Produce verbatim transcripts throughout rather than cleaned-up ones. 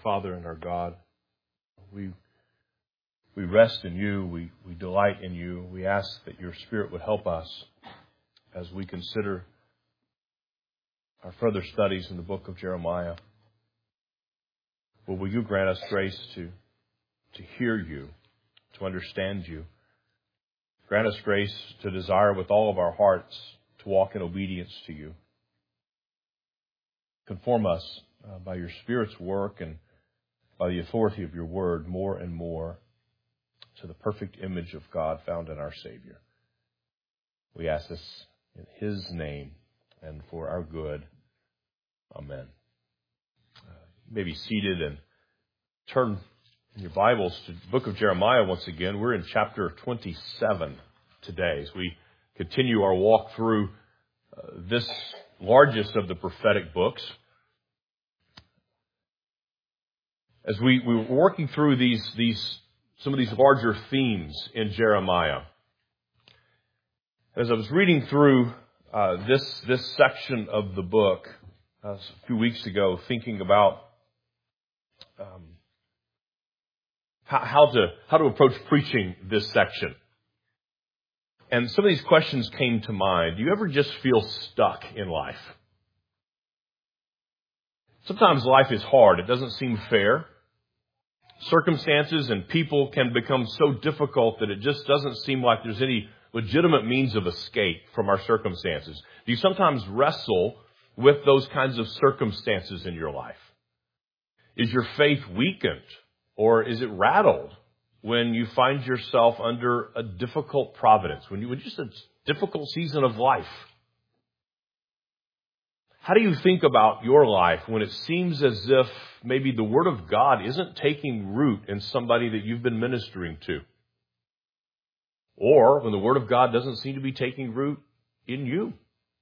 Father and our God. We we rest in you. We, we delight in you. We ask that your Spirit would help us as we consider our further studies in the book of Jeremiah. Well, will you grant us grace to, to hear you, to understand you? Grant us grace to desire with all of our hearts to walk in obedience to you. Conform us uh, by your Spirit's work and by the authority of your word more and more to the perfect image of God found in our Savior. We ask this in his name and for our good. Amen. Uh, you may be seated and turn in your Bibles to the book of Jeremiah once again. We're in chapter twenty-seven today as we continue our walk through uh, this largest of the prophetic books. As we, we were working through these, these, some of these larger themes in Jeremiah, as I was reading through uh, this, this section of the book uh, a few weeks ago, thinking about um, how, how to how to approach preaching this section, and some of these questions came to mind. Do you ever just feel stuck in life? Sometimes life is hard. It doesn't seem fair. Circumstances and people can become so difficult that it just doesn't seem like there's any legitimate means of escape from our circumstances. Do you sometimes wrestle with those kinds of circumstances in your life? Is your faith weakened or is it rattled when you find yourself under a difficult providence, when you just a difficult season of life? How do you think about your life when it seems as if maybe the Word of God isn't taking root in somebody that you've been ministering to? Or when the Word of God doesn't seem to be taking root in you?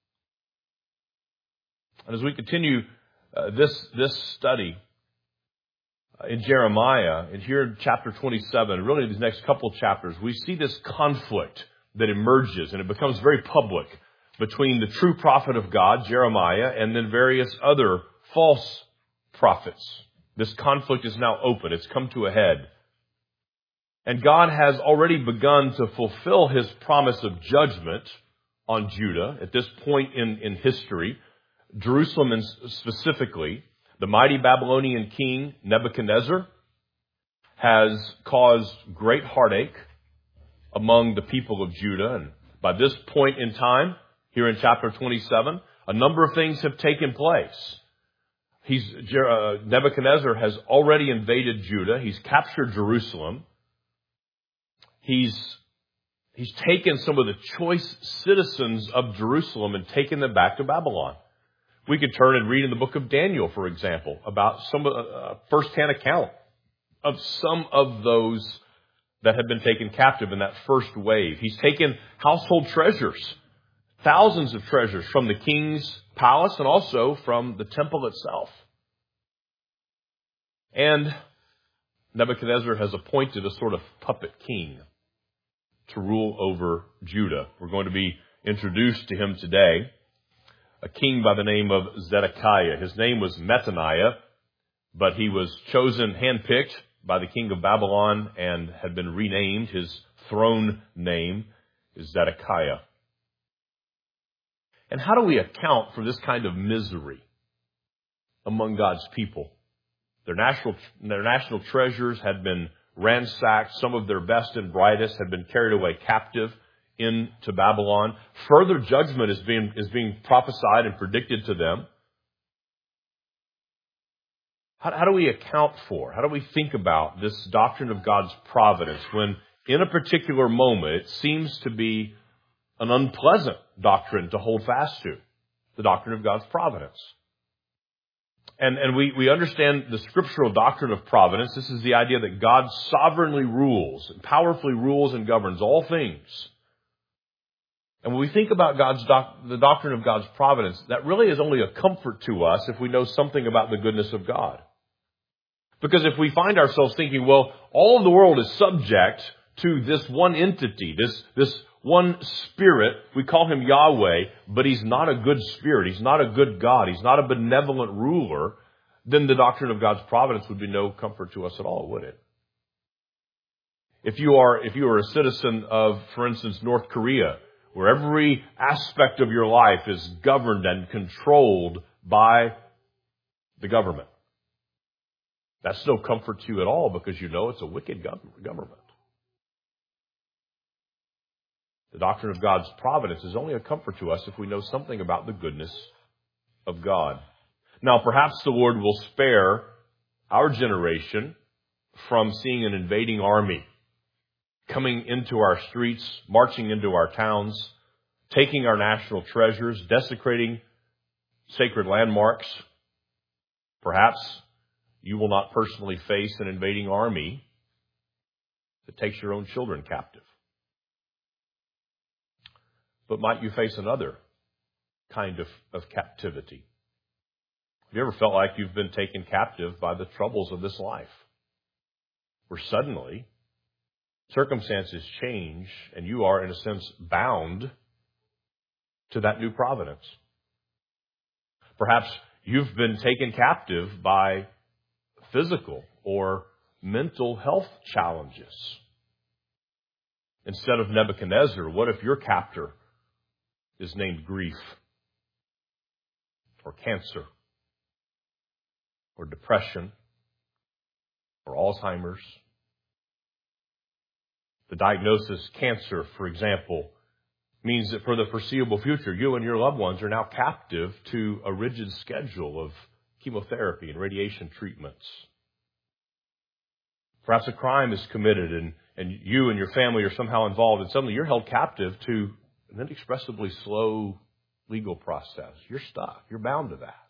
And as we continue uh, this, this study uh, in Jeremiah, and here in chapter twenty-seven, really these next couple of chapters, we see this conflict that emerges, and it becomes very public, between the true prophet of God, Jeremiah, and then various other false prophets. This conflict is now open. It's come to a head. And God has already begun to fulfill his promise of judgment on Judah at this point in, in history. Jerusalem specifically, the mighty Babylonian king Nebuchadnezzar has caused great heartache among the people of Judah. And by this point in time, here in chapter twenty-seven, a number of things have taken place. He's, uh, Nebuchadnezzar has already invaded Judah. He's captured Jerusalem. He's, he's taken some of the choice citizens of Jerusalem and taken them back to Babylon. We could turn and read in the book of Daniel, for example, about some uh, first-hand account of some of those that have been taken captive in that first wave. He's taken household treasures, thousands of treasures from the king's palace and also from the temple itself. And Nebuchadnezzar has appointed a sort of puppet king to rule over Judah. We're going to be introduced to him today, a king by the name of Zedekiah. His name was Metaniah, but he was chosen, handpicked by the king of Babylon and had been renamed. His throne name is Zedekiah. And how do we account for this kind of misery among God's people? Their national, their national treasures had been ransacked. Some of their best and brightest had been carried away captive into Babylon. Further judgment is being, is being prophesied and predicted to them. How, how do we account for, how do we think about this doctrine of God's providence when in a particular moment it seems to be an unpleasant doctrine to hold fast to, the doctrine of God's providence? And, and we, we understand the scriptural doctrine of providence. This is the idea that God sovereignly rules, powerfully rules and governs all things. And when we think about God's doc, the doctrine of God's providence, that really is only a comfort to us if we know something about the goodness of God. Because if we find ourselves thinking, well, all of the world is subject to this one entity, this, this one spirit, we call him Yahweh, but he's not a good spirit. He's not a good God. He's not a benevolent ruler. then the doctrine of God's providence would be no comfort to us at all, would it? If you are, if you are a citizen of, for instance, North Korea, where every aspect of your life is governed and controlled by the government, that's no comfort to you at all, because you know it's a wicked government. The doctrine of God's providence is only a comfort to us if we know something about the goodness of God. Now, perhaps the Lord will spare our generation from seeing an invading army coming into our streets, marching into our towns, taking our national treasures, desecrating sacred landmarks. Perhaps you will not personally face an invading army that takes your own children captive. But might you face another kind of, of captivity? Have you ever felt like you've been taken captive by the troubles of this life, where suddenly circumstances change and you are, in a sense, bound to that new providence? Perhaps you've been taken captive by physical or mental health challenges. Instead of Nebuchadnezzar, what if your captor is named grief, or cancer, or depression, or Alzheimer's? The diagnosis, cancer, for example, means that for the foreseeable future, you and your loved ones are now captive to a rigid schedule of chemotherapy and radiation treatments. Perhaps a crime is committed and, and you and your family are somehow involved, and suddenly you're held captive to an inexpressibly slow legal process. You're stuck. You're bound to that.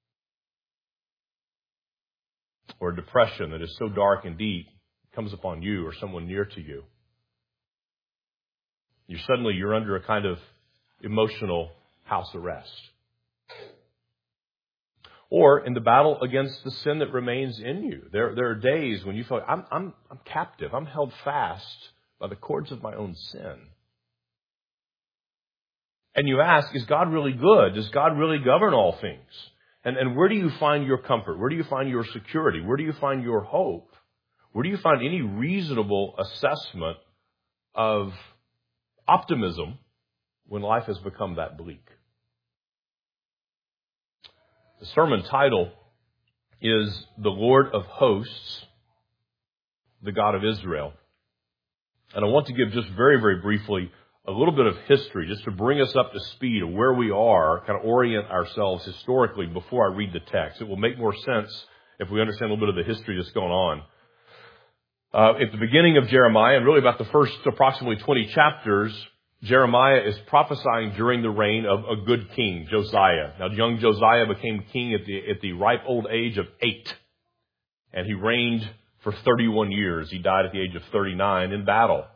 Or a depression that is so dark and deep comes upon you or someone near to you. You suddenly you're under a kind of emotional house arrest. Or in the battle against the sin that remains in you. There, there are days when you feel like, I'm, I'm, I'm captive. I'm held fast by the cords of my own sin. And you ask, is God really good? Does God really govern all things? And, and where do you find your comfort? Where do you find your security? Where do you find your hope? Where do you find any reasonable assessment of optimism when life has become that bleak? The sermon title is The Lord of Hosts, the God of Israel. And I want to give just very, very briefly a little bit of history just to bring us up to speed of where we are, kind of orient ourselves historically before I read the text. It will make more sense if we understand a little bit of the history that's going on. Uh, at the beginning of Jeremiah, and really about the first approximately twenty chapters, Jeremiah is prophesying during the reign of a good king, Josiah. Now, young Josiah became king at the, at the ripe old age of eight. And he reigned for thirty-one years. He died at the age of thirty-nine in battle.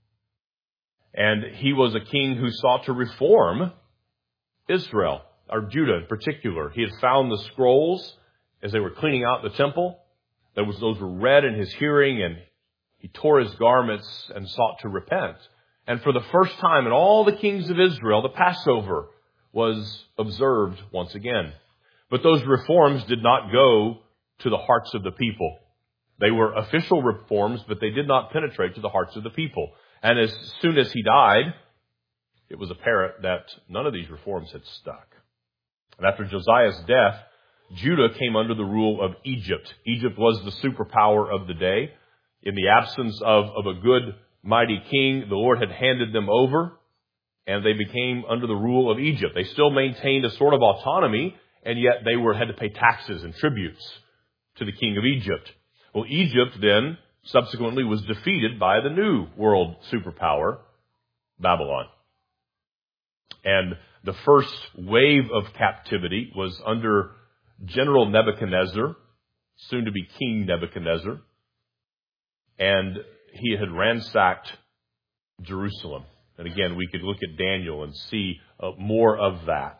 And he was a king who sought to reform Israel, or Judah in particular. He had found the scrolls as they were cleaning out the temple. There was, those were read in his hearing, and he tore his garments and sought to repent. And for the first time in all the kings of Israel, the Passover was observed once again. But those reforms did not go to the hearts of the people. They were official reforms, but they did not penetrate to the hearts of the people. And as soon as he died, it was apparent that none of these reforms had stuck. And after Josiah's death, Judah came under the rule of Egypt. Egypt was the superpower of the day. In the absence of, of a good, mighty king, the Lord had handed them over, and they became under the rule of Egypt. They still maintained a sort of autonomy, and yet they were had to pay taxes and tributes to the king of Egypt. Well, Egypt then subsequently was defeated by the new world superpower, Babylon. And the first wave of captivity was under General Nebuchadnezzar, soon to be King Nebuchadnezzar. And he had ransacked Jerusalem. And again, we could look at Daniel and see uh, more of that.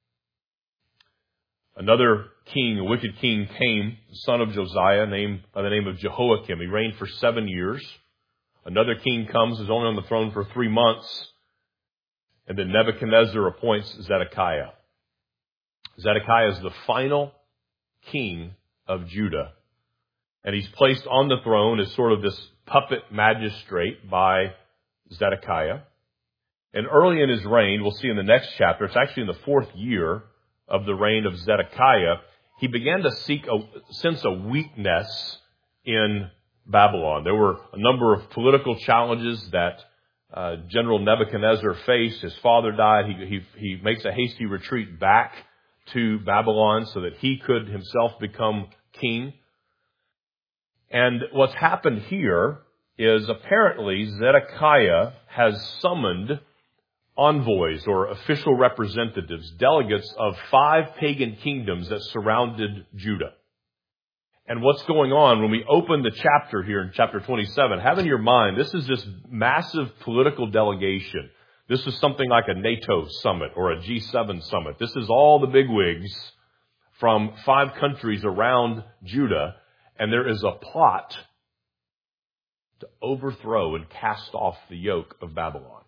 Another king, a wicked king, came, the son of Josiah, named by the name of Jehoiakim. He reigned for seven years. Another king comes, is only on the throne for three months. And then Nebuchadnezzar appoints Zedekiah. Zedekiah is the final king of Judah. And he's placed on the throne as sort of this puppet magistrate by Zedekiah. And early in his reign, we'll see in the next chapter, it's actually in the fourth year of the reign of Zedekiah, he began to seek a sense of weakness in Babylon. There were a number of political challenges that uh, General Nebuchadnezzar faced. His father died. He, he, he makes a hasty retreat back to Babylon so that he could himself become king. And what's happened here is apparently Zedekiah has summoned envoys or official representatives, delegates of five pagan kingdoms that surrounded Judah. And what's going on when we open the chapter here in chapter twenty-seven, have in your mind, this is this massive political delegation. This is something like a NATO summit or a G seven summit. This is all the bigwigs from five countries around Judah, and there is a plot to overthrow and cast off the yoke of Babylon.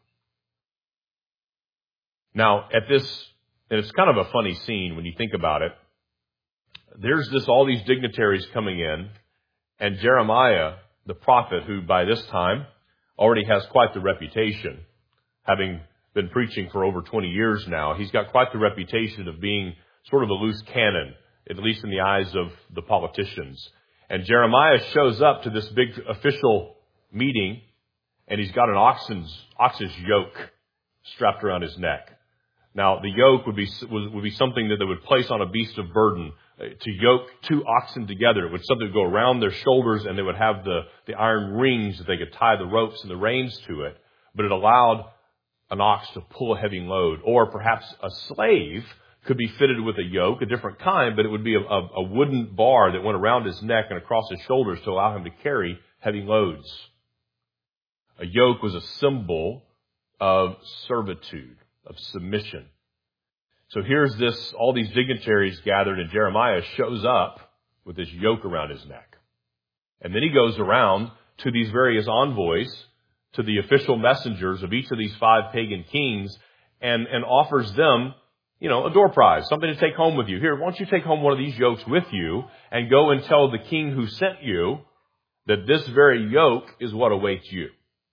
Now, at this, and it's kind of a funny scene when you think about it, there's this, all these dignitaries coming in, and Jeremiah, the prophet, who by this time already has quite the reputation, having been preaching for over twenty years now, he's got quite the reputation of being sort of a loose cannon, at least in the eyes of the politicians. And Jeremiah shows up to this big official meeting, and he's got an oxen's, ox's yoke strapped around his neck. Now, the yoke would be would be something that they would place on a beast of burden to yoke two oxen together. It would something go around their shoulders, and they would have the, the iron rings that they could tie the ropes and the reins to it. But it allowed an ox to pull a heavy load. Or perhaps a slave could be fitted with a yoke, a different kind, but it would be a, a, a wooden bar that went around his neck and across his shoulders to allow him to carry heavy loads. A yoke was a symbol of servitude, of submission. So here's this, all these dignitaries gathered, and Jeremiah shows up with this yoke around his neck. And then he goes around to these various envoys, to the official messengers of each of these five pagan kings, and, and offers them, you know, a door prize, something to take home with you. Here, why don't you take home one of these yokes with you and go and tell the king who sent you that this very yoke is what awaits you.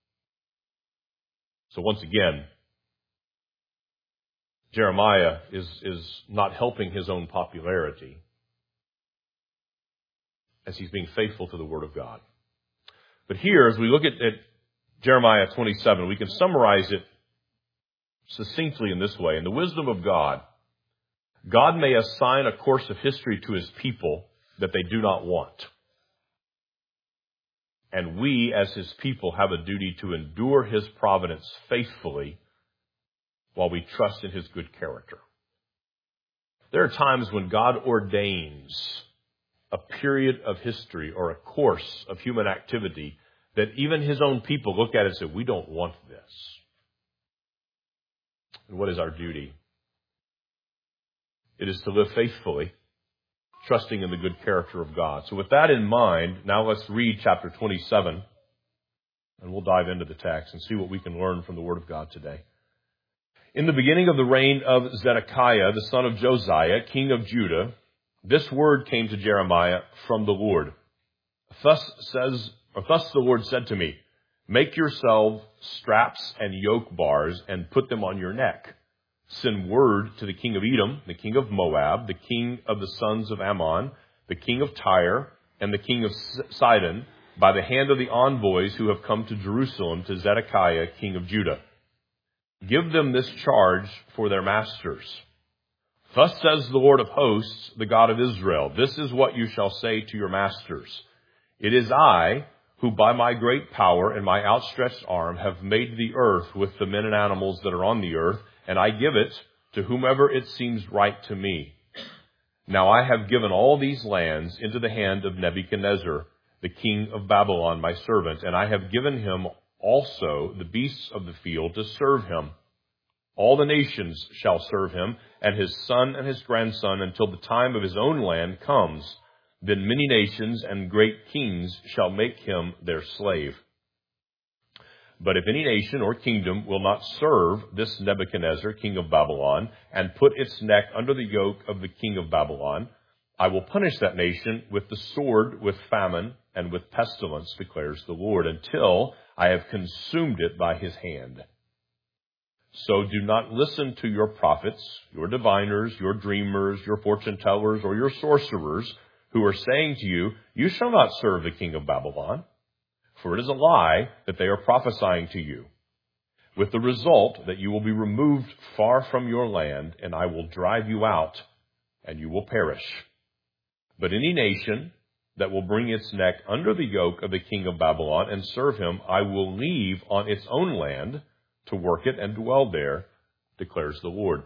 So once again, Jeremiah is, is not helping his own popularity as he's being faithful to the Word of God. But here, as we look at, at Jeremiah twenty-seven, we can summarize it succinctly in this way. In the wisdom of God, God may assign a course of history to his people that they do not want. And we, as his people, have a duty to endure his providence faithfully while we trust in his good character. There are times when God ordains a period of history or a course of human activity that even his own people look at it and say, we don't want this. And what is our duty? It is to live faithfully, trusting in the good character of God. So with that in mind, now let's read chapter twenty-seven, and we'll dive into the text and see what we can learn from the Word of God today. In the beginning of the reign of Zedekiah, the son of Josiah, king of Judah, this word came to Jeremiah from the Lord. Thus says, or thus the Lord said to me, make yourself straps and yoke bars and put them on your neck. Send word to the king of Edom, the king of Moab, the king of the sons of Ammon, the king of Tyre, and the king of Sidon, by the hand of the envoys who have come to Jerusalem to Zedekiah, king of Judah. Give them this charge for their masters. Thus says the Lord of hosts, the God of Israel, this is what you shall say to your masters. It is I who by my great power and my outstretched arm have made the earth with the men and animals that are on the earth, and I give it to whomever it seems right to me. Now I have given all these lands into the hand of Nebuchadnezzar, the king of Babylon, my servant, and I have given him also the beasts of the field to serve him. All the nations shall serve him, and his son and his grandson, until the time of his own land comes. Then many nations and great kings shall make him their slave. But if any nation or kingdom will not serve this Nebuchadnezzar, king of Babylon, and put its neck under the yoke of the king of Babylon, I will punish that nation with the sword, with famine, and with pestilence, declares the Lord, until I have consumed it by his hand. So do not listen to your prophets, your diviners, your dreamers, your fortune tellers, or your sorcerers, who are saying to you, you shall not serve the king of Babylon. For it is a lie that they are prophesying to you, with the result that you will be removed far from your land, and I will drive you out, and you will perish. But any nation that will bring its neck under the yoke of the king of Babylon and serve him, I will leave on its own land to work it and dwell there, declares the Lord.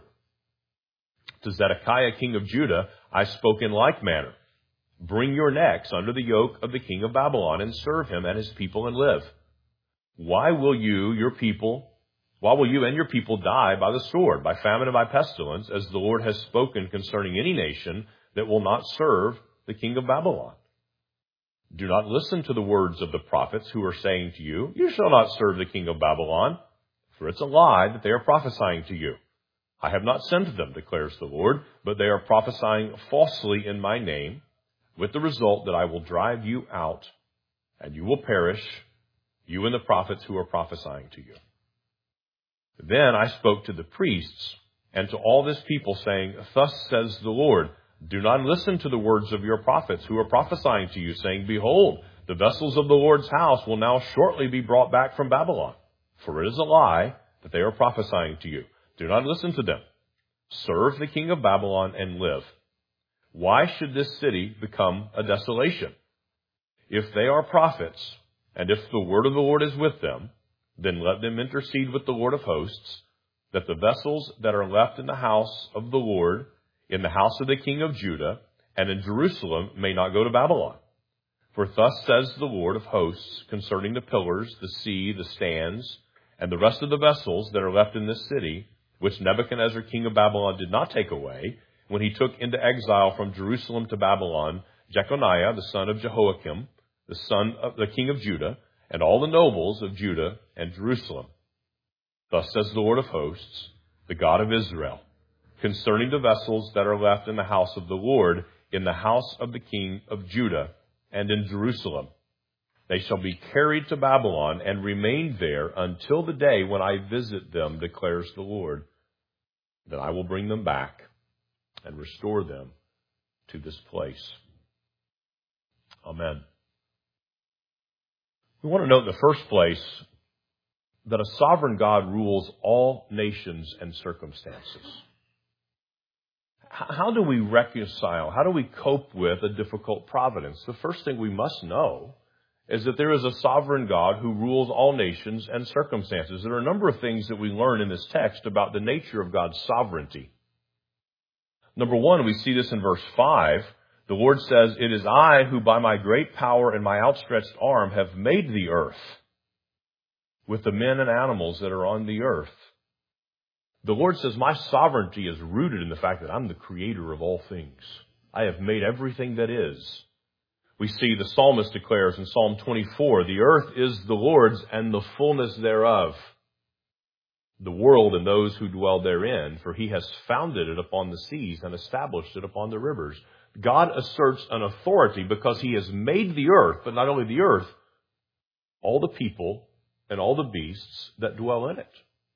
To Zedekiah, king of Judah, I spoke in like manner. Bring your necks under the yoke of the king of Babylon and serve him and his people and live. Why will you, your people, why will you and your people die by the sword, by famine and by pestilence, as the Lord has spoken concerning any nation that will not serve the king of Babylon? Do not listen to the words of the prophets who are saying to you, you shall not serve the king of Babylon, for it's a lie that they are prophesying to you. I have not sent them, declares the Lord, but they are prophesying falsely in my name, with the result that I will drive you out, and you will perish, you and the prophets who are prophesying to you. Then I spoke to the priests and to all this people, saying, thus says the Lord, do not listen to the words of your prophets who are prophesying to you, saying, behold, the vessels of the Lord's house will now shortly be brought back from Babylon. For it is a lie that they are prophesying to you. Do not listen to them. Serve the king of Babylon and live. Why should this city become a desolation? If they are prophets, and if the word of the Lord is with them, then let them intercede with the Lord of hosts, that the vessels that are left in the house of the Lord, in the house of the king of Judah, and in Jerusalem may not go to Babylon. For thus says the Lord of hosts concerning the pillars, the sea, the stands, and the rest of the vessels that are left in this city, which Nebuchadnezzar king of Babylon did not take away, when he took into exile from Jerusalem to Babylon Jeconiah, the son of Jehoiakim, the son of the king of Judah, and all the nobles of Judah and Jerusalem. Thus says the Lord of hosts, the God of Israel, concerning the vessels that are left in the house of the Lord, in the house of the king of Judah, and in Jerusalem. They shall be carried to Babylon and remain there until the day when I visit them, declares the Lord. Then I will bring them back and restore them to this place. Amen. We want to note in the first place that a sovereign God rules all nations and circumstances. How do we reconcile, how do we cope with a difficult providence? The first thing we must know is that there is a sovereign God who rules all nations and circumstances. There are a number of things that we learn in this text about the nature of God's sovereignty. Number one, we see this in verse five. The Lord says, it is I who by my great power and my outstretched arm have made the earth with the men and animals that are on the earth. The Lord says, my sovereignty is rooted in the fact that I'm the creator of all things. I have made everything that is. We see the psalmist declares in Psalm twenty-four, the earth is the Lord's and the fullness thereof, the world and those who dwell therein, for he has founded it upon the seas and established it upon the rivers. God asserts an authority because he has made the earth, but not only the earth, all the people and all the beasts that dwell in it.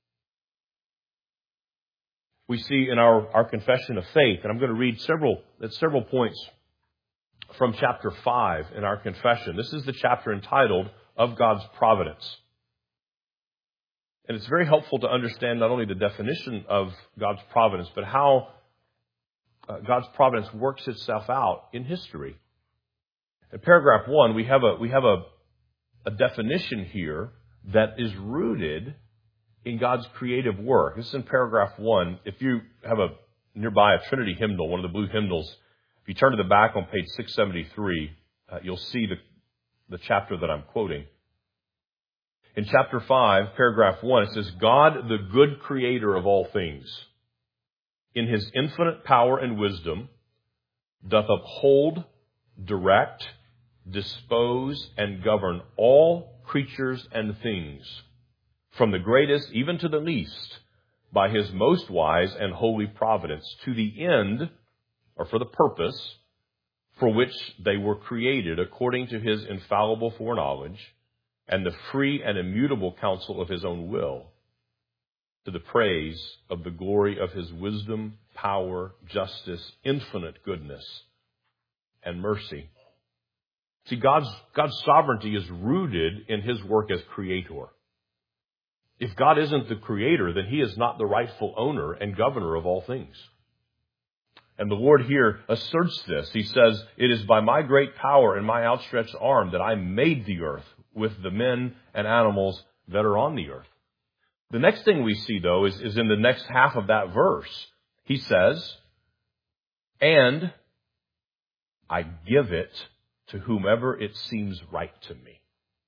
We see in our, our confession of faith, and I'm going to read several, at several points from chapter five in our confession. This is the chapter entitled, Of God's Providence. And it's very helpful to understand not only the definition of God's providence, but how uh, God's providence works itself out in history. In paragraph one, we have a we have a, a definition here that is rooted in God's creative work. This is in paragraph one. If you have a nearby a Trinity hymnal, one of the blue hymnals, if you turn to the back on page six seventy-three, uh, you'll see the the chapter that I'm quoting. In chapter five, paragraph one, it says, God, the good creator of all things, in his infinite power and wisdom, doth uphold, direct, dispose, and govern all creatures and things, from the greatest even to the least, by his most wise and holy providence, to the end, or for the purpose, for which they were created according to his infallible foreknowledge and the free and immutable counsel of his own will, to the praise of the glory of his wisdom, power, justice, infinite goodness, and mercy. See, God's, God's sovereignty is rooted in his work as creator. If God isn't the creator, then he is not the rightful owner and governor of all things. And the Lord here asserts this. He says, "It is by my great power and my outstretched arm that I made the earth with the men and animals that are on the earth." The next thing we see, though, is, is in the next half of that verse. He says, "And I give it to whomever it seems right to me."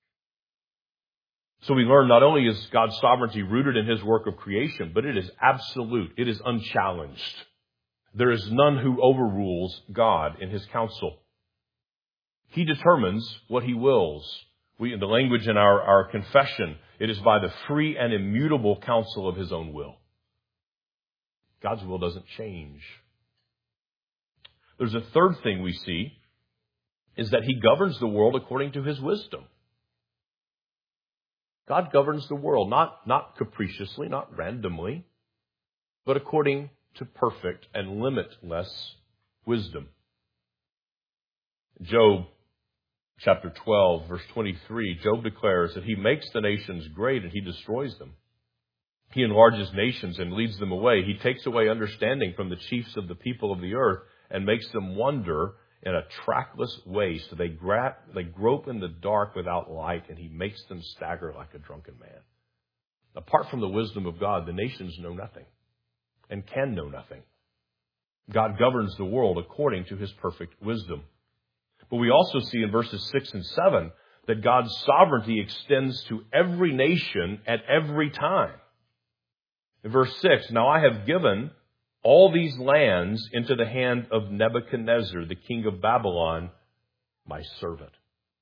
So we learn not only is God's sovereignty rooted in his work of creation, but it is absolute. It is unchallenged. There is none who overrules God in his counsel. He determines what he wills. We, in the language in our, our confession, it is by the free and immutable counsel of his own will. God's will doesn't change. There's a third thing we see, is that he governs the world according to his wisdom. God governs the world, not, not capriciously, not randomly, but according to perfect and limitless wisdom. Job chapter twelve, verse twenty-three, Job declares that he makes the nations great and he destroys them. He enlarges nations and leads them away. He takes away understanding from the chiefs of the people of the earth and makes them wander in a trackless waste. They, gra- they grope in the dark without light, and he makes them stagger like a drunken man. Apart from the wisdom of God, the nations know nothing and can know nothing. God governs the world according to his perfect wisdom. But we also see in verses six and seven that God's sovereignty extends to every nation at every time. In verse six, "Now I have given all these lands into the hand of Nebuchadnezzar, the king of Babylon, my servant."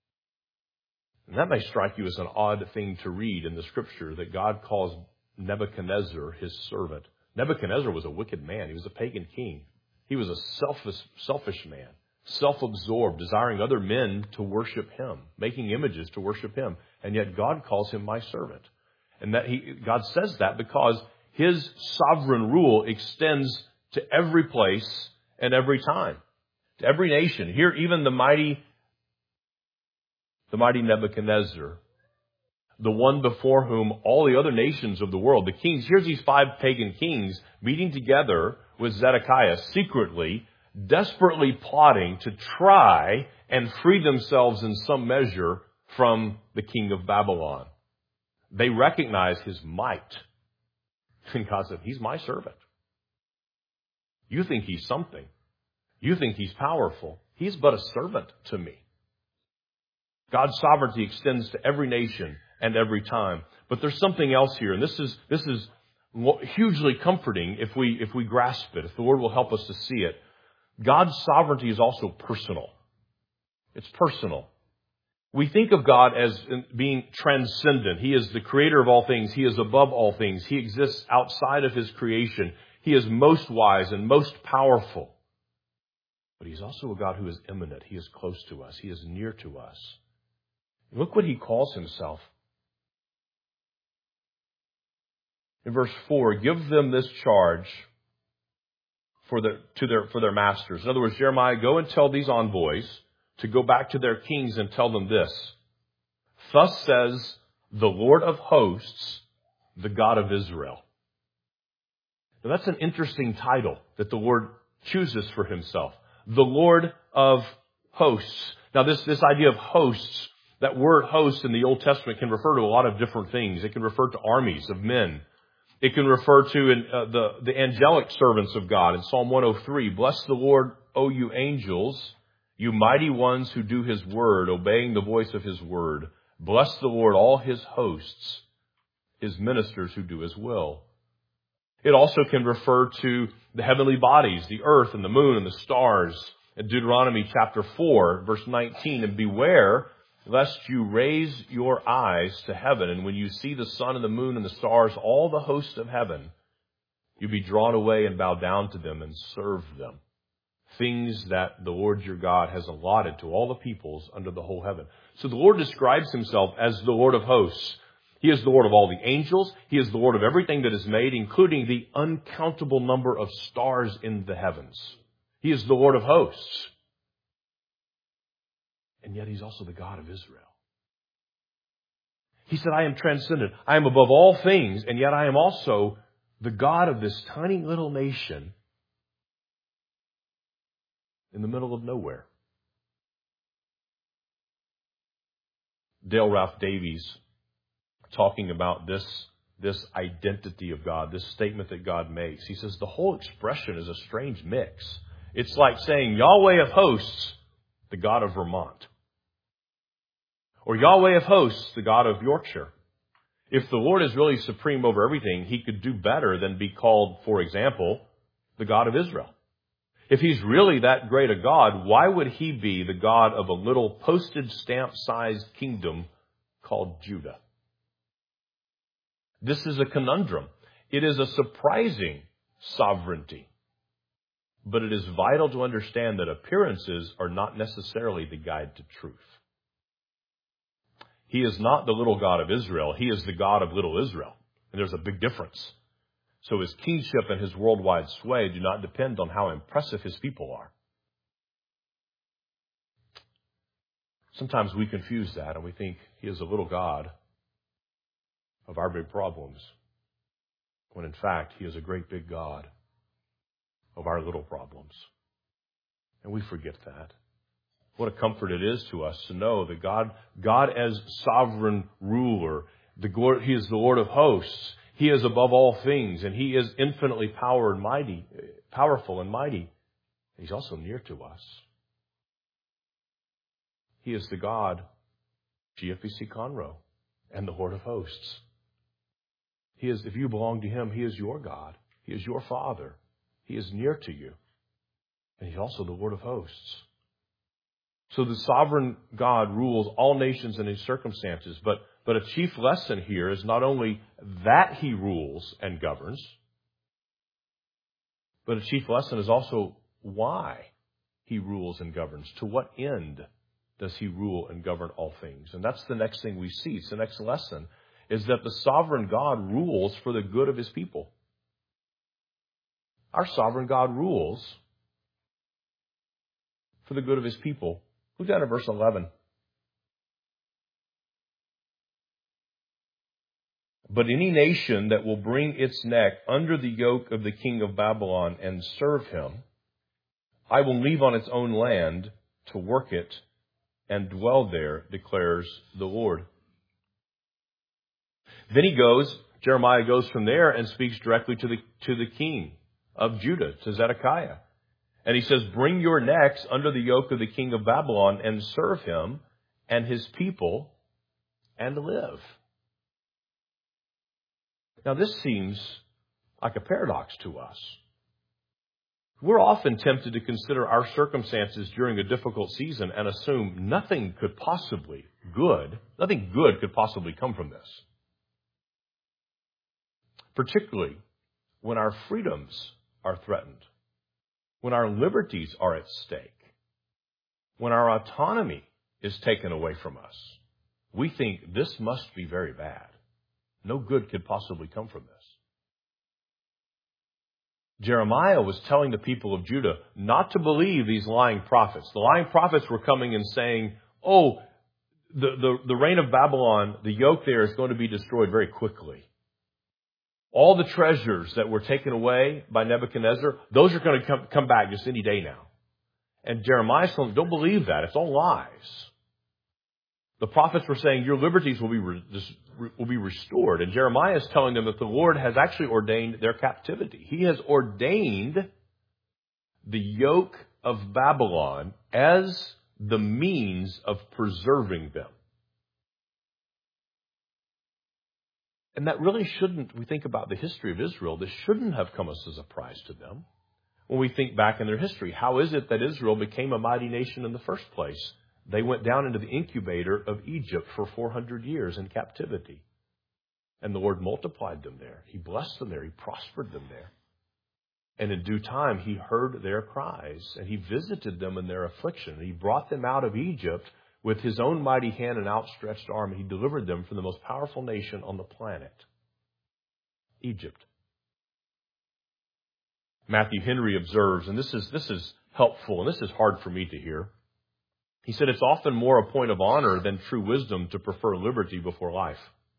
And that may strike you as an odd thing to read in the scripture, that God calls Nebuchadnezzar his servant. Nebuchadnezzar was a wicked man. He was a pagan king. He was a selfish, selfish man, self-absorbed, desiring other men to worship him, making images to worship him. And yet God calls him my servant. And that he, God says that because his sovereign rule extends to every place and every time, to every nation. Here, even the mighty, the mighty Nebuchadnezzar, the one before whom all the other nations of the world, the kings, here's these five pagan kings meeting together with Zedekiah secretly, desperately plotting to try and free themselves in some measure from the king of Babylon. They recognize his might. And God said, he's my servant. You think he's something. You think he's powerful. He's but a servant to me. God's sovereignty extends to every nation and every time. But there's something else here, and this is this is hugely comforting if we if we grasp it, if the Lord will help us to see it. God's sovereignty is also personal. It's personal. We think of God as being transcendent. He is the creator of all things. He is above all things. He exists outside of his creation. He is most wise and most powerful. But he's also a God who is immanent. He is close to us. He is near to us. Look what he calls himself. In verse four, give them this charge for their, to their, for their masters. In other words, Jeremiah, go and tell these envoys to go back to their kings and tell them this. Thus says the Lord of hosts, the God of Israel. Now that's an interesting title that the Lord chooses for himself. The Lord of hosts. Now this, this idea of hosts, that word host in the Old Testament can refer to a lot of different things. It can refer to armies of men. It can refer to uh, the, the angelic servants of God in Psalm one oh three. Bless the Lord, O you angels, you mighty ones who do his word, obeying the voice of his word. Bless the Lord, all his hosts, his ministers who do his will. It also can refer to the heavenly bodies, the earth and the moon and the stars. In Deuteronomy chapter four, verse nineteen, and beware lest you raise your eyes to heaven, and when you see the sun and the moon and the stars, all the hosts of heaven, you be drawn away and bow down to them and serve them. things that the Lord your God has allotted to all the peoples under the whole heaven. So the Lord describes himself as the Lord of hosts. He is the Lord of all the angels. He is the Lord of everything that is made, including the uncountable number of stars in the heavens. He is the Lord of hosts. And yet he's also the God of Israel. He said, I am transcendent. I am above all things, and yet I am also the God of this tiny little nation in the middle of nowhere. Dale Ralph Davies, talking about this, this identity of God, this statement that God makes, he says the whole expression is a strange mix. It's like saying Yahweh of hosts, the God of Vermont. Or Yahweh of hosts, the God of Yorkshire. If the Lord is really supreme over everything, he could do better than be called, for example, the God of Israel. If he's really that great a God, why would he be the God of a little postage stamp-sized kingdom called Judah? This is a conundrum. It is a surprising sovereignty. But it is vital to understand that appearances are not necessarily the guide to truth. He is not the little God of Israel. He is the God of little Israel. And there's a big difference. So his kingship and his worldwide sway do not depend on how impressive his people are. Sometimes we confuse that and we think he is a little God of our big problems, when in fact he is a great big God of our little problems. And we forget that. What a comfort it is to us to know that God, God as sovereign ruler, the, he is the Lord of hosts. He is above all things, and he is infinitely power and mighty, powerful and mighty. He's also near to us. He is the God, G F B C Conroe, and the Lord of hosts. He is, if you belong to him, he is your God. He is your Father. He is near to you. And he's also the Lord of hosts. So the sovereign God rules all nations and his circumstances. But, but a chief lesson here is not only that he rules and governs, but a chief lesson is also why he rules and governs. To what end does he rule and govern all things? And that's the next thing we see. It's the next lesson, is that the sovereign God rules for the good of his people. Our sovereign God rules for the good of his people. Look down at verse eleven. But any nation that will bring its neck under the yoke of the king of Babylon and serve him, I will leave on its own land to work it and dwell there, declares the Lord. Then he goes, Jeremiah goes from there and speaks directly to the, to the king of Judah, to Zedekiah. And he says, bring your necks under the yoke of the king of Babylon and serve him and his people and live. Now this seems like a paradox to us. We're often tempted to consider our circumstances during a difficult season and assume nothing could possibly good, nothing good could possibly come from this. Particularly when our freedoms are threatened, when our liberties are at stake, when our autonomy is taken away from us. We think this must be very bad. No good could possibly come from this. Jeremiah was telling the people of Judah not to believe these lying prophets. The lying prophets were coming and saying, oh, the, the, the reign of Babylon, the yoke there is going to be destroyed very quickly. All the treasures that were taken away by Nebuchadnezzar, those are going to come, come back just any day now. And Jeremiah told them, don't believe that. It's all lies. The prophets were saying your liberties will be re, will be restored. And Jeremiah is telling them that the Lord has actually ordained their captivity. He has ordained the yoke of Babylon as the means of preserving them. And that really shouldn't, we think about the history of Israel, this shouldn't have come as a surprise to them. When we think back in their history, how is it that Israel became a mighty nation in the first place? They went down into the incubator of Egypt for four hundred years in captivity. And the Lord multiplied them there. He blessed them there. He prospered them there. And in due time, he heard their cries, and he visited them in their affliction. He brought them out of Egypt with his own mighty hand and outstretched arm, and he delivered them from the most powerful nation on the planet, Egypt. Matthew Henry observes, and this is, this is helpful, and this is hard for me to hear. He said, it's often more a point of honor than true wisdom to prefer liberty before life.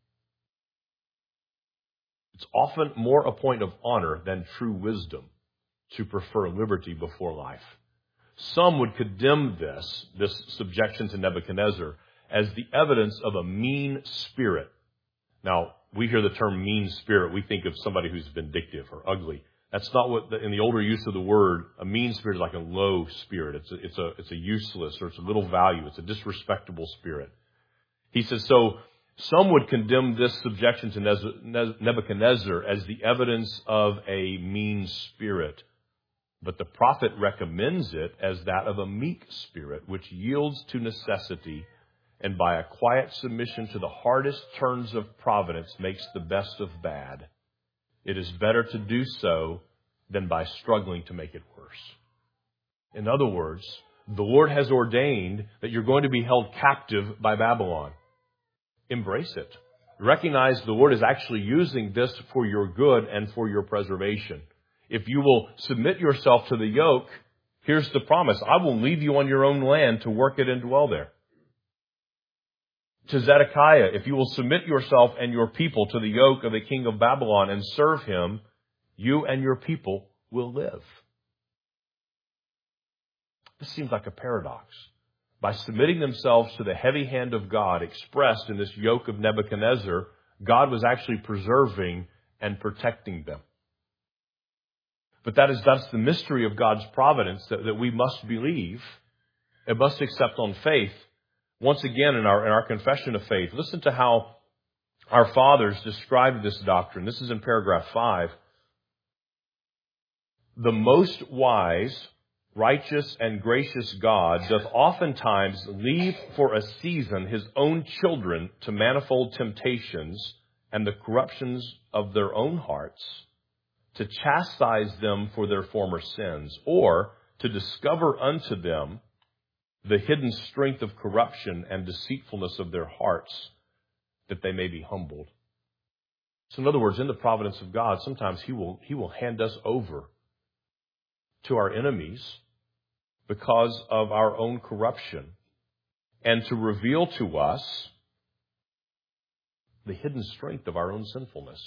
It's often more a point of honor than true wisdom to prefer liberty before life. Some would condemn this, this subjection to Nebuchadnezzar, as the evidence of a mean spirit. Now, we hear the term mean spirit, we think of somebody who's vindictive or ugly. That's not what, the, in the older use of the word, a mean spirit is like a low spirit. It's a, it's a, it's a useless, or it's a little value. It's a disrespectable spirit. He says, so some would condemn this subjection to Nebuchadnezzar as the evidence of a mean spirit. But the prophet recommends it as that of a meek spirit, which yields to necessity and by a quiet submission to the hardest turns of providence makes the best of bad. It is better to do so than by struggling to make it worse. In other words, the Lord has ordained that you're going to be held captive by Babylon. Embrace it. Recognize the Lord is actually using this for your good and for your preservation. If you will submit yourself to the yoke, here's the promise. I will leave you on your own land to work it and dwell there. To Zedekiah, if you will submit yourself and your people to the yoke of the king of Babylon and serve him, you and your people will live. This seems like a paradox. By submitting themselves to the heavy hand of God expressed in this yoke of Nebuchadnezzar, God was actually preserving and protecting them. But that is that's the mystery of God's providence that, that we must believe and must accept on faith. Once again, in our, in our confession of faith, listen to how our fathers described this doctrine. This is in paragraph five. The most wise, righteous, and gracious God doth oftentimes leave for a season his own children to manifold temptations and the corruptions of their own hearts, to chastise them for their former sins, or to discover unto them the hidden strength of corruption and deceitfulness of their hearts, that they may be humbled. So in other words, in the providence of God, sometimes He will, He will hand us over to our enemies because of our own corruption, and to reveal to us the hidden strength of our own sinfulness.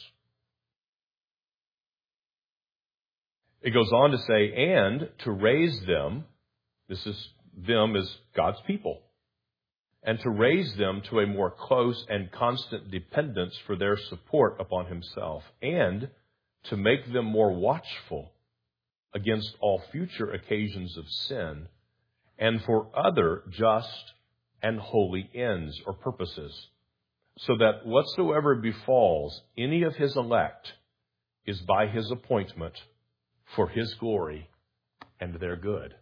It goes on to say, and to raise them, this is them as God's people, and to raise them to a more close and constant dependence for their support upon Himself, and to make them more watchful against all future occasions of sin, and for other just and holy ends or purposes, so that whatsoever befalls any of His elect is by His appointment for His glory and their good.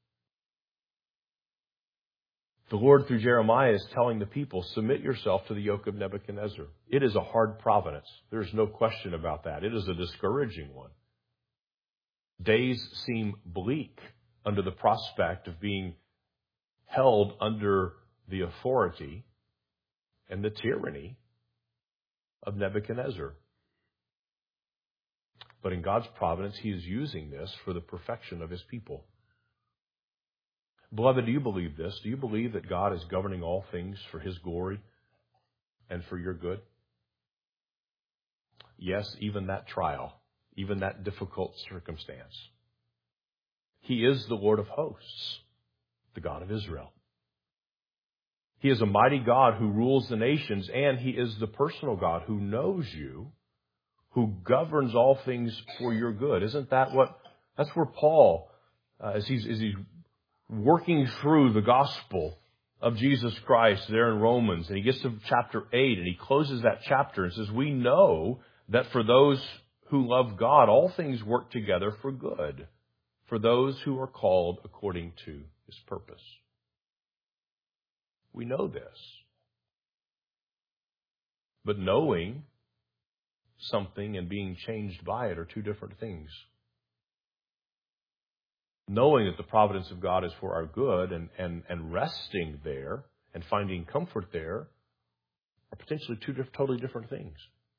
The Lord, through Jeremiah, is telling the people, submit yourself to the yoke of Nebuchadnezzar. It is a hard providence. There is no question about that. It is a discouraging one. Days seem bleak under the prospect of being held under the authority and the tyranny of Nebuchadnezzar. But in God's providence, He is using this for the perfection of His people. Beloved, do you believe this? Do you believe that God is governing all things for His glory and for your good? Yes, even that trial, even that difficult circumstance. He is the Lord of hosts, the God of Israel. He is a mighty God who rules the nations, and He is the personal God who knows you, who governs all things for your good. Isn't that what, that's where Paul, uh, as he's, as he's working through the gospel of Jesus Christ there in Romans, and he gets to chapter eight, and he closes that chapter and says, we know that for those who love God, all things work together for good, for those who are called according to His purpose. We know this. But knowing something and being changed by it are two different things. knowing that the providence of God is for our good and, and, and resting there and finding comfort there are potentially two diff- totally different things.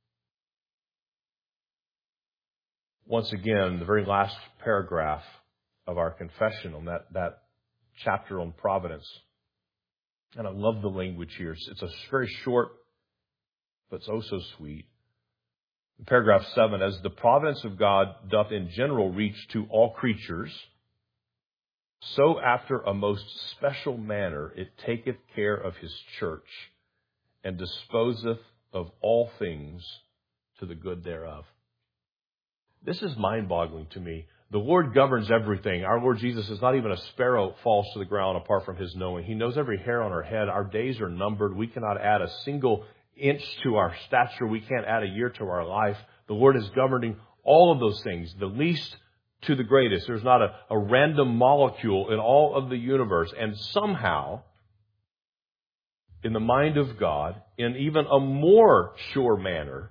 Once again, the very last paragraph of our confession on that, that chapter on providence. And I love the language here. It's, it's a very short, but it's oh so sweet. In paragraph seven, as the providence of God doth in general reach to all creatures, so after a most special manner it taketh care of his church, and disposeth of all things to the good thereof. This is mind-boggling to me. The Lord governs everything. Our Lord Jesus is not even a sparrow falls to the ground apart from his knowing. He knows every hair on our head. Our days are numbered. We cannot add a single inch to our stature. We can't add a year to our life. The Lord is governing all of those things, the least to the greatest. There's not a, a random molecule in all of the universe. And somehow, in the mind of God, in even a more sure manner,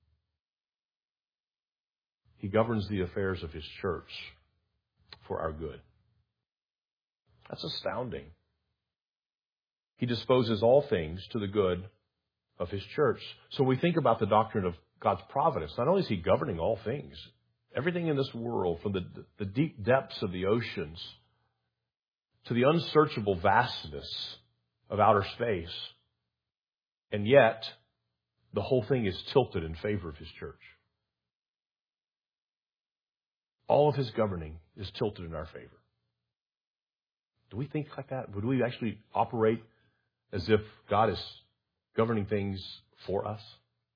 he governs the affairs of his church for our good. That's astounding. He disposes all things to the good of his church. So we think about the doctrine of God's providence. Not only is he governing all things, everything in this world, from the, the deep depths of the oceans to the unsearchable vastness of outer space, and yet the whole thing is tilted in favor of his church. All of his governing is tilted in our favor. Do we think like that? Would we actually operate as if God is governing things for us?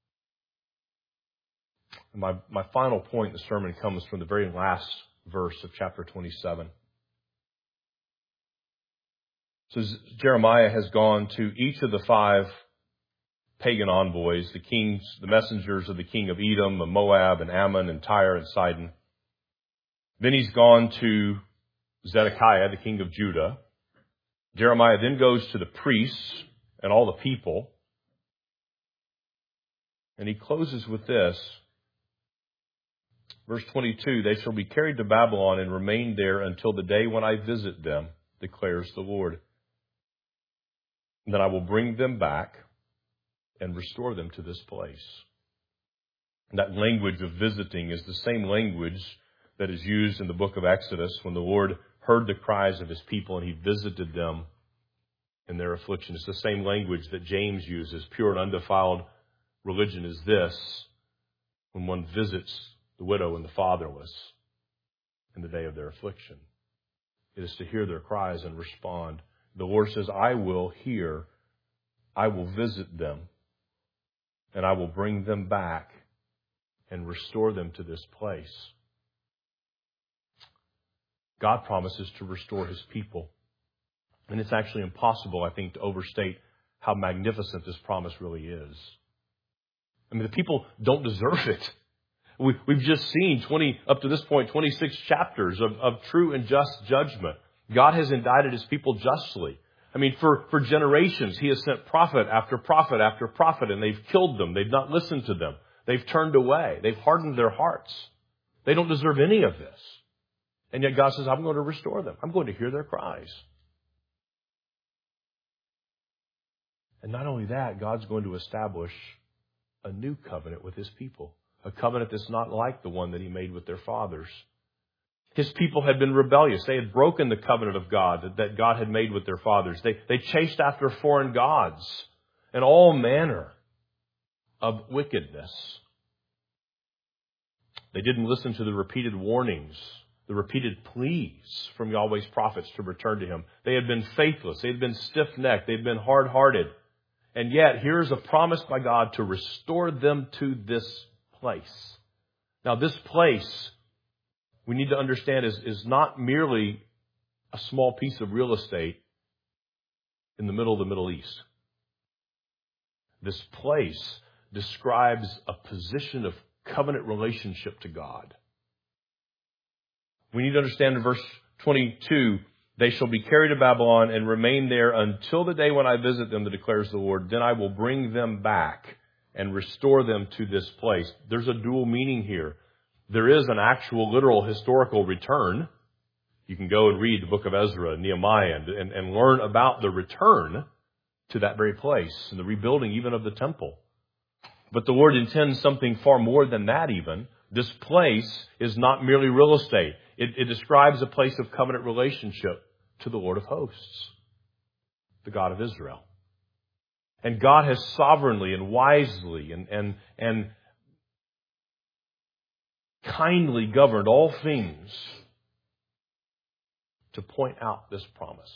And my, my final point in the sermon comes from the very last verse of chapter twenty-seven. So Jeremiah has gone to each of the five pagan envoys, the kings, the messengers of the king of Edom, of Moab, and Ammon, and Tyre, and Sidon. Then he's gone to Zedekiah, the king of Judah. Jeremiah then goes to the priests and all the people. And he closes with this. Verse twenty-two, they shall be carried to Babylon and remain there until the day when I visit them, declares the Lord. And then I will bring them back and restore them to this place. And that language of visiting is the same language that is used in the book of Exodus when the Lord heard the cries of his people and he visited them in their affliction. It's the same language that James uses. Pure and undefiled religion is this, when one visits the widow and the fatherless in the day of their affliction. It is to hear their cries and respond. The Lord says, I will hear, I will visit them, and I will bring them back and restore them to this place. God promises to restore his people. And it's actually impossible, I think, to overstate how magnificent this promise really is. I mean, the people don't deserve it. We, we've just seen twenty, up to this point, twenty-six chapters of, of true and just judgment. God has indicted his people justly. I mean, for, for generations, he has sent prophet after prophet after prophet, and they've killed them. They've not listened to them. They've turned away. They've hardened their hearts. They don't deserve any of this. And yet God says, I'm going to restore them. I'm going to hear their cries. And not only that, God's going to establish a new covenant with his people. A covenant that's not like the one that he made with their fathers. His people had been rebellious. They had broken the covenant of God that, that God had made with their fathers. They, they chased after foreign gods and all manner of wickedness. They didn't listen to the repeated warnings, the repeated pleas from Yahweh's prophets to return to him. They had been faithless. They had been stiff-necked. They had been hard-hearted. And yet, here's a promise by God to restore them to this place. Now, this place, we need to understand, is, is not merely a small piece of real estate in the middle of the Middle East. This place describes a position of covenant relationship to God. We need to understand in verse twenty-two, they shall be carried to Babylon and remain there until the day when I visit them, that declares the Lord. Then I will bring them back and restore them to this place. There's a dual meaning here. There is an actual, literal, historical return You can go and read the book of Ezra and Nehemiah and, and, and learn about the return to that very place and the rebuilding even of the temple. But the Lord intends something far more than that even. This place is not merely real estate. It, it describes a place of covenant relationship to the Lord of hosts, the God of Israel. And God has sovereignly and wisely and, and, and kindly governed all things to point out this promise.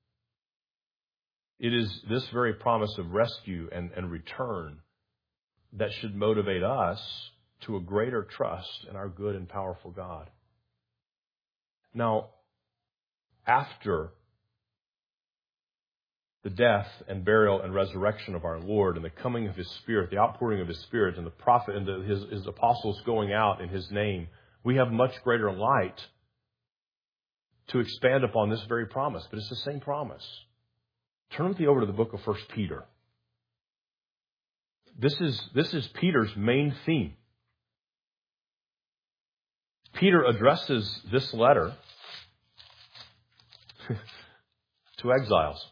It is this very promise of rescue and, and return that should motivate us to a greater trust in our good and powerful God. Now, after the death and burial and resurrection of our Lord and the coming of His Spirit, the outpouring of His Spirit and the prophet and the, his, his apostles going out in His name, we have much greater light to expand upon this very promise. But it's the same promise. Turn with me over to the book of First Peter. This is, this is Peter's main theme. Peter addresses this letter to exiles,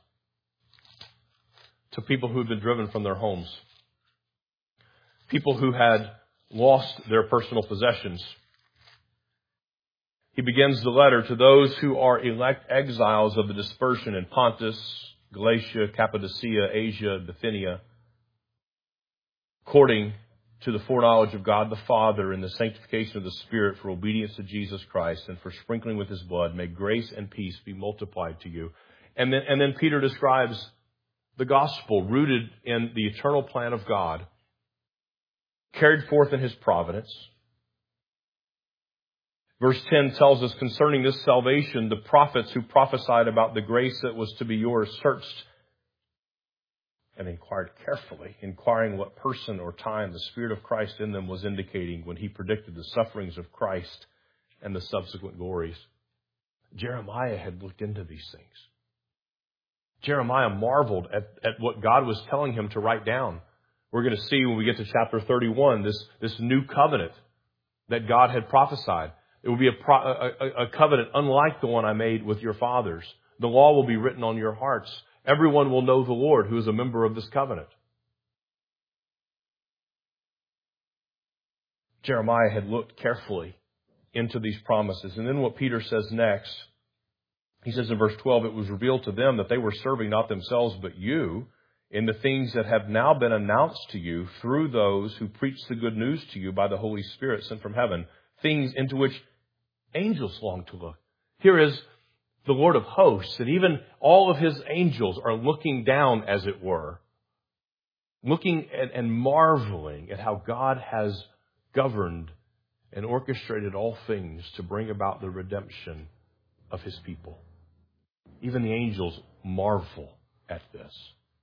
to people who had been driven from their homes, people who had lost their personal possessions. He begins the letter to those who are elect exiles of the dispersion in Pontus, Galatia, Cappadocia, Asia, Bithynia, according to the foreknowledge of God the Father and the sanctification of the Spirit for obedience to Jesus Christ and for sprinkling with His blood, may grace and peace be multiplied to you. And then, and then Peter describes the gospel rooted in the eternal plan of God, carried forth in His providence. Verse ten tells us concerning this salvation, the prophets who prophesied about the grace that was to be yours searched and inquired carefully, inquiring what person or time the Spirit of Christ in them was indicating when He predicted the sufferings of Christ and the subsequent glories. Jeremiah had looked into these things. Jeremiah marveled at, at what God was telling him to write down. We're going to see when we get to chapter thirty-one, this, this new covenant that God had prophesied. It will be a, pro, a, a covenant unlike the one I made with your fathers. The law will be written on your hearts. Everyone will know the Lord who is a member of this covenant. Jeremiah had looked carefully into these promises. And then what Peter says next, he says in verse twelve, it was revealed to them that they were serving not themselves but you in the things that have now been announced to you through those who preach the good news to you by the Holy Spirit sent from heaven, things into which angels long to look. Here is the Lord of hosts, and even all of His angels are looking down, as it were, looking at and marveling at how God has governed and orchestrated all things to bring about the redemption of His people. Even the angels marvel at this.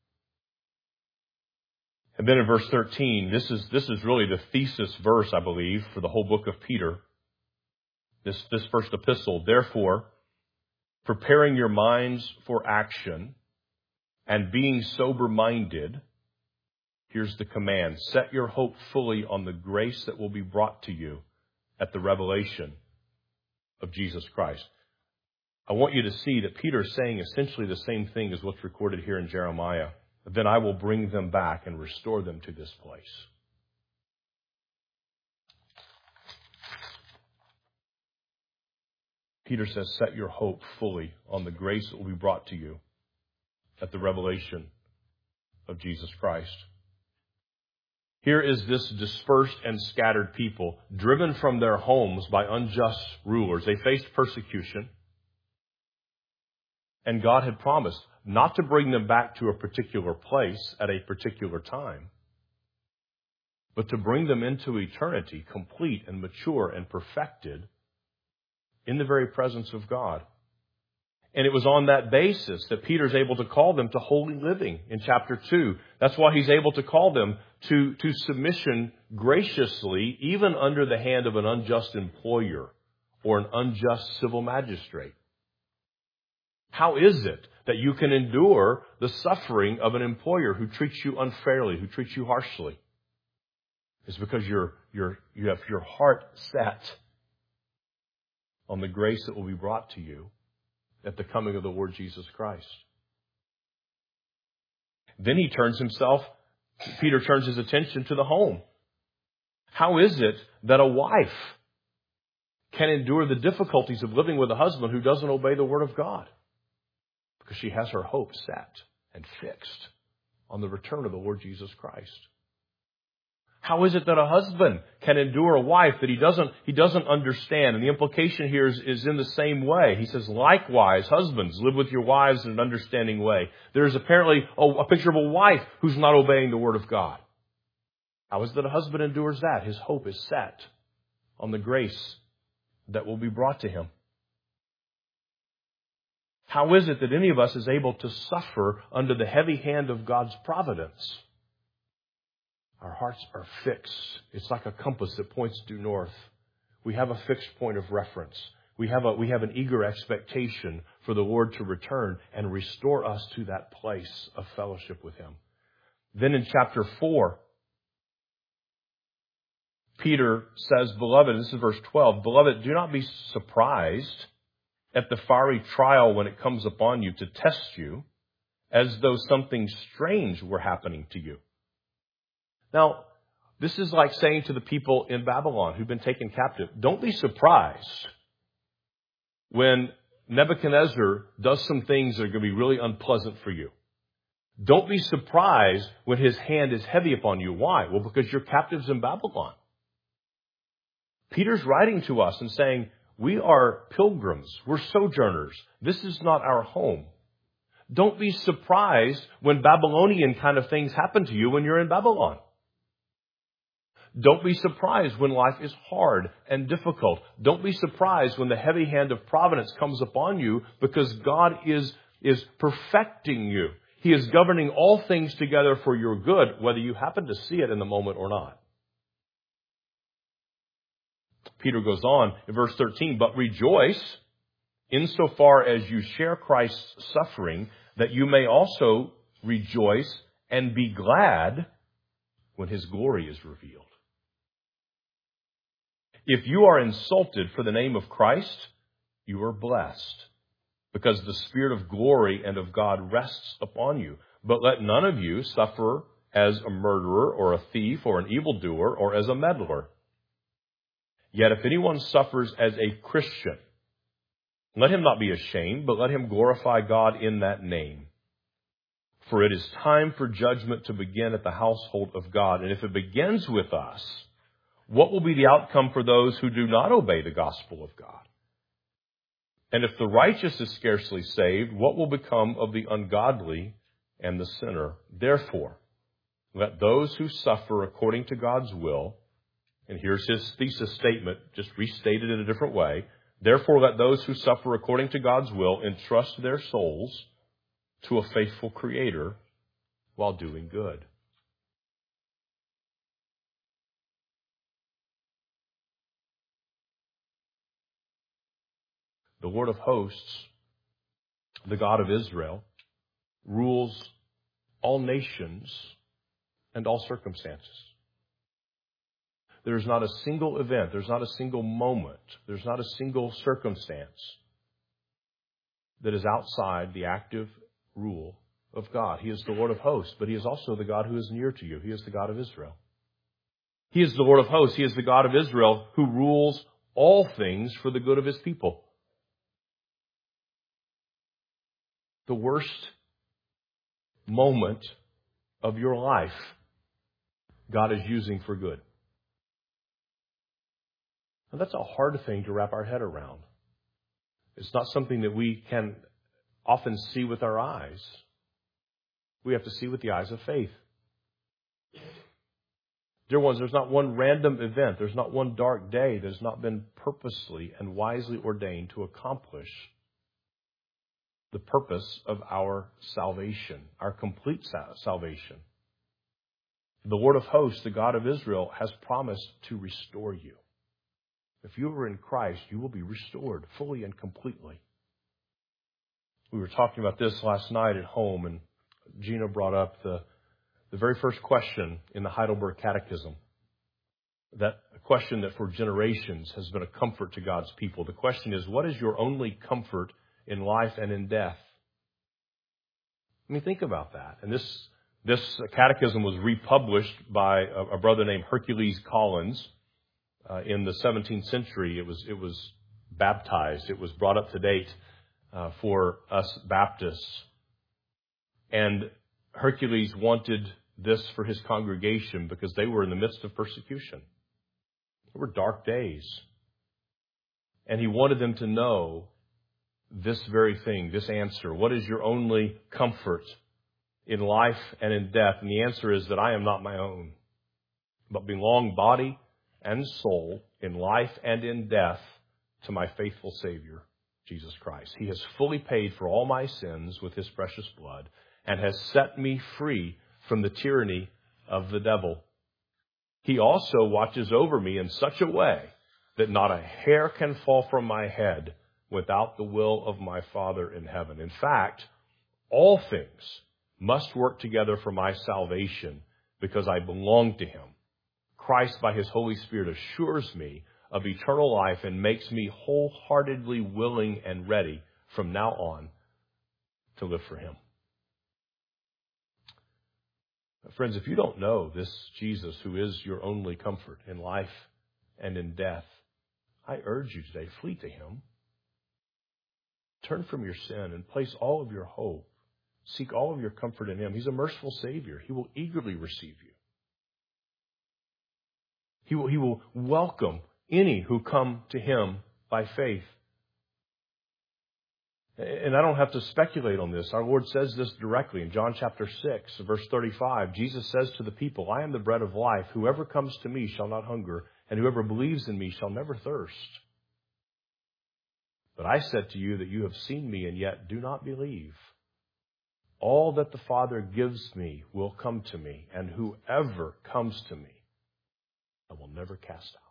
And then in verse thirteen, this is, this is really the thesis verse, I believe, for the whole book of Peter. This, this first epistle. Therefore, preparing your minds for action and being sober-minded, here's the command. Set your hope fully on the grace that will be brought to you at the revelation of Jesus Christ. I want you to see that Peter is saying essentially the same thing as what's recorded here in Jeremiah. Then I will bring them back and restore them to this place. Peter says, set your hope fully on the grace that will be brought to you at the revelation of Jesus Christ. Here is this dispersed and scattered people, driven from their homes by unjust rulers. They faced persecution. And God had promised not to bring them back to a particular place at a particular time, but to bring them into eternity, complete and mature and perfected in the very presence of God. And it was on that basis that Peter's able to call them to holy living in chapter two. That's why he's able to call them to, to submission graciously, even under the hand of an unjust employer or an unjust civil magistrate. How is it that you can endure the suffering of an employer who treats you unfairly, who treats you harshly? It's because you're, you're, you have your heart set on the grace that will be brought to you at the coming of the Lord Jesus Christ. Then he turns himself, Peter turns his attention to the home. How is it that a wife can endure the difficulties of living with a husband who doesn't obey the Word of God? Because she has her hope set and fixed on the return of the Lord Jesus Christ. How is it that a husband can endure a wife that he doesn't, he doesn't understand? And the implication here is, is in the same way. He says, likewise, husbands, live with your wives in an understanding way. There is apparently a, a picture of a wife who's not obeying the Word of God. How is it that a husband endures that? His hope is set on the grace that will be brought to him. How is it that any of us is able to suffer under the heavy hand of God's providence? Our hearts are fixed. It's like a compass that points due north. We have a fixed point of reference. We have a, we have an eager expectation for the Lord to return and restore us to that place of fellowship with Him. Then in chapter four, Peter says, Beloved, this is verse twelve, Beloved, do not be surprised at the fiery trial when it comes upon you to test you, as though something strange were happening to you. Now, this is like saying to the people in Babylon who've been taken captive, don't be surprised when Nebuchadnezzar does some things that are going to be really unpleasant for you. Don't be surprised when his hand is heavy upon you. Why? Well, because you're captives in Babylon. Peter's writing to us and saying, we are pilgrims. We're sojourners. This is not our home. Don't be surprised when Babylonian kind of things happen to you when you're in Babylon. Don't be surprised when life is hard and difficult. Don't be surprised when the heavy hand of providence comes upon you, because God is, is perfecting you. He is governing all things together for your good, whether you happen to see it in the moment or not. Peter goes on in verse thirteen, but rejoice insofar as you share Christ's suffering, that you may also rejoice and be glad when His glory is revealed. If you are insulted for the name of Christ, you are blessed, because the Spirit of glory and of God rests upon you. But let none of you suffer as a murderer or a thief or an evildoer or as a meddler. Yet if anyone suffers as a Christian, let him not be ashamed, but let him glorify God in that name. For it is time for judgment to begin at the household of God. And if it begins with us, what will be the outcome for those who do not obey the gospel of God? And if the righteous is scarcely saved, what will become of the ungodly and the sinner? Therefore, let those who suffer according to God's will, and here's his thesis statement, just restated in a different way. Therefore, let those who suffer according to God's will entrust their souls to a faithful Creator while doing good. The Lord of hosts, the God of Israel, rules all nations and all circumstances. There's not a single event, there's not a single moment, there's not a single circumstance that is outside the active rule of God. He is the Lord of hosts, but He is also the God who is near to you. He is the God of Israel. He is the Lord of hosts. He is the God of Israel who rules all things for the good of His people. The worst moment of your life, God is using for good. Now, that's a hard thing to wrap our head around. It's not something that we can often see with our eyes. We have to see with the eyes of faith. Dear ones, there's not one random event, there's not one dark day that has not been purposely and wisely ordained to accomplish the purpose of our salvation, our complete salvation. The Lord of hosts, the God of Israel, has promised to restore you. If you are in Christ, you will be restored fully and completely. We were talking about this last night at home, and Gina brought up the, the very first question in the Heidelberg Catechism. That a question that for generations has been a comfort to God's people. The question is, what is your only comfort in life and in death? I mean, think about that. And this this catechism was republished by a, a brother named Hercules Collins uh, in the seventeenth century. It was it was baptized. It was brought up to date uh, for us Baptists. And Hercules wanted this for his congregation because they were in the midst of persecution. There were dark days. And he wanted them to know this very thing, this answer. What is your only comfort in life and in death? And the answer is that I am not my own, but belong body and soul in life and in death to my faithful Savior, Jesus Christ. He has fully paid for all my sins with his precious blood and has set me free from the tyranny of the devil. He also watches over me in such a way that not a hair can fall from my head without the will of my Father in heaven. In fact, all things must work together for my salvation because I belong to him. Christ, by his Holy Spirit, assures me of eternal life and makes me wholeheartedly willing and ready from now on to live for him. Friends, if you don't know this Jesus who is your only comfort in life and in death, I urge you today, flee to him. Turn from your sin and place all of your hope. Seek all of your comfort in him. He's a merciful Savior. He will eagerly receive you. He will, he will welcome any who come to him by faith. And I don't have to speculate on this. Our Lord says this directly in John chapter six, verse thirty-five. Jesus says to the people, I am the bread of life. Whoever comes to me shall not hunger, and whoever believes in me shall never thirst. But I said to you that you have seen me and yet do not believe. All that the Father gives me will come to me, and whoever comes to me, I will never cast out.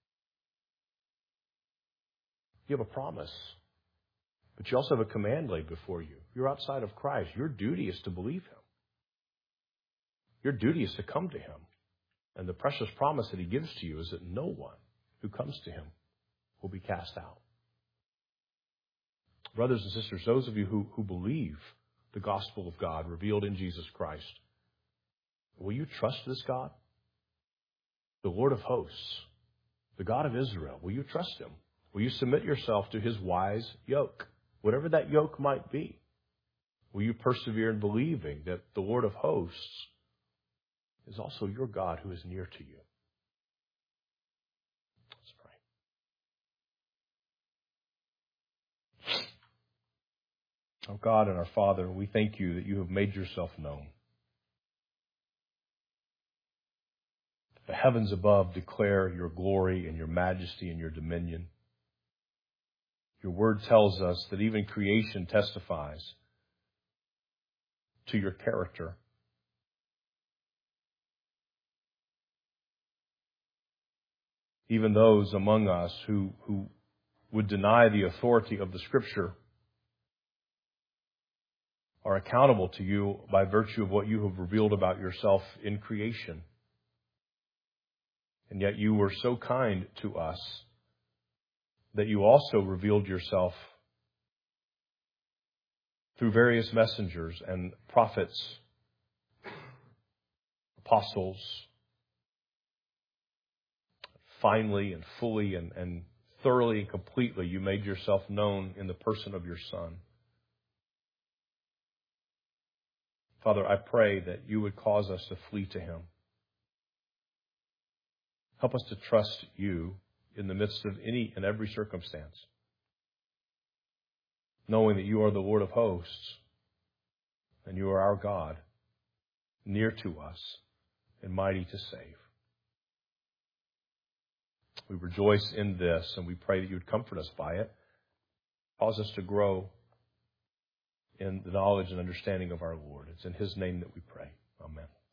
You have a promise, but you also have a command laid before you. You're outside of Christ. Your duty is to believe him. Your duty is to come to him. And the precious promise that he gives to you is that no one who comes to him will be cast out. Brothers and sisters, those of you who, who believe the gospel of God revealed in Jesus Christ, will you trust this God? The Lord of hosts, the God of Israel, will you trust him? Will you submit yourself to his wise yoke, whatever that yoke might be? Will you persevere in believing that the Lord of hosts is also your God who is near to you? Let's pray. Oh God and our Father, we thank you that you have made yourself known. The heavens above declare your glory and your majesty and your dominion. Your word tells us that even creation testifies to your character. Even those among us who, who would deny the authority of the Scripture are accountable to you by virtue of what you have revealed about yourself in creation. And yet you were so kind to us that you also revealed yourself through various messengers and prophets, apostles, finally and fully and, and thoroughly and completely you made yourself known in the person of your Son. Father, I pray that you would cause us to flee to him. Help us to trust you in the midst of any and every circumstance, knowing that you are the Lord of hosts and you are our God, near to us and mighty to save. We rejoice in this and we pray that you would comfort us by it, cause us to grow in the knowledge and understanding of our Lord. It's in his name that we pray. Amen.